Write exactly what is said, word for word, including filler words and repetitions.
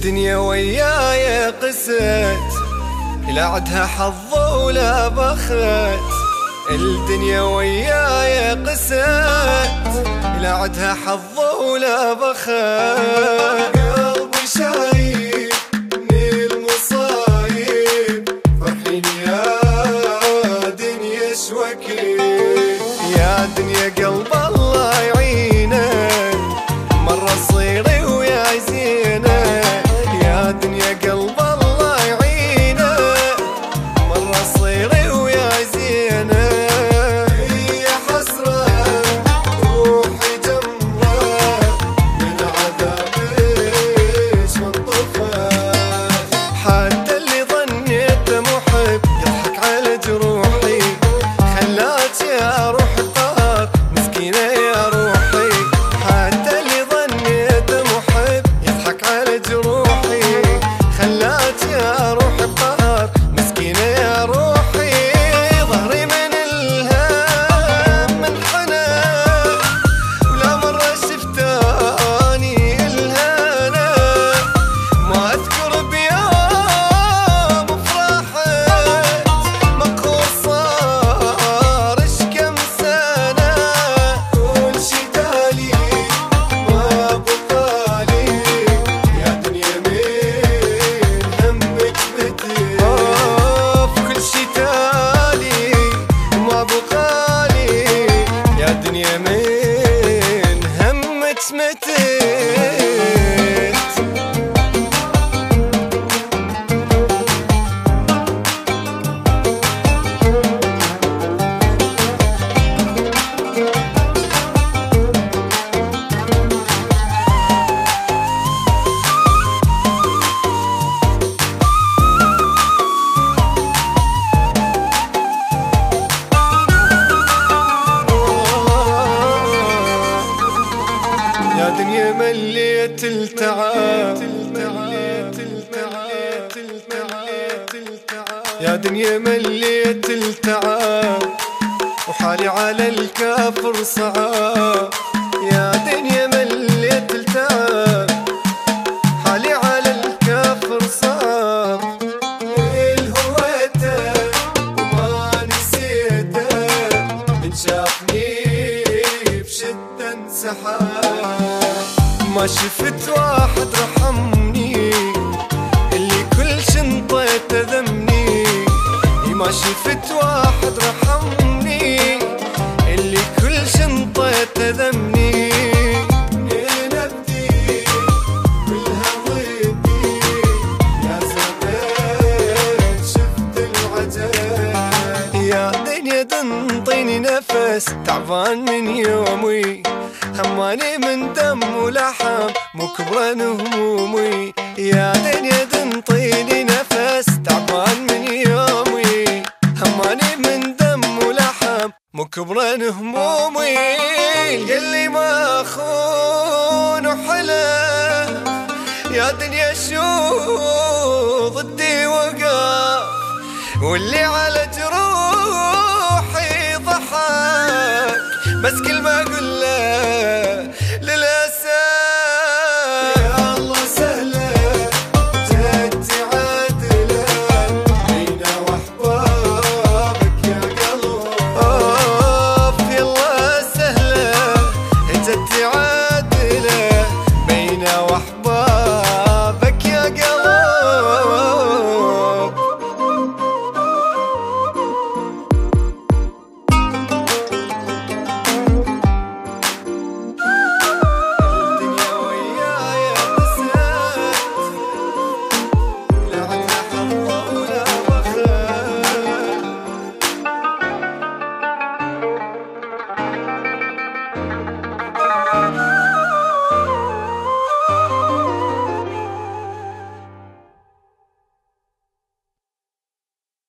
الدنيا وياي قست، لا عدها حظ ولا بخت. الدنيا وياي قست، لا عدها حظ ولا بخت. قلبي شايب من المصايب، فرحين يا دنيا شوكي. يا دنيا قلب الله يعينك، مرة صيري ويا زينة. يا دنيا قلب الله يعينك، مرة صيري ويا زينة. هي حسرة روحي جمرة، من عذابك منطفت. حتى اللي ظنيته محب يضحك على جروحي، خلات يا روح القهر مسكينة يا روحي. حتى اللي ظنيته محب يضحك على جروحي، خلات يا روح القهر مسكينة يا روحي. ظهري من الهم منحنى، ولا مرة شفتاني الهنا. ما أذكر بيوم فرحت، مقهور صار إش كم سنة. كل شي تالي ما بقالي، يا دنيا من همك متي. في كل شي تالي ما بقالي، يا دنيا من همك متت. يا دنيا مليت التعب، يا دنيا مليت التعب، وحالي على الكافر صعب. يا دنيا مليت التعب، حالي على الكافر صعب. الهويته وما نسيته، من شافني بشدة انسحب. ما شفت واحد رحمني، اللي كل شنطيته ذمني. ما شفت واحد رحمني، اللي كل شنطيته ذمني. نبدي كلها ضدي، يا زمان شفت العجب. يا دنيا تنطيني نفس، تعبان من يومي، هماني من دم ولحم مكبرن همومي. يا دنيا تنطيني نفس، تعبان من يومي، هماني من دم ولحم مكبرن همومي. يلي ما اخون وحلا، يا دنيا شو ضدي وقف. واللي على جروحي ضحك، بس كل ما اقول له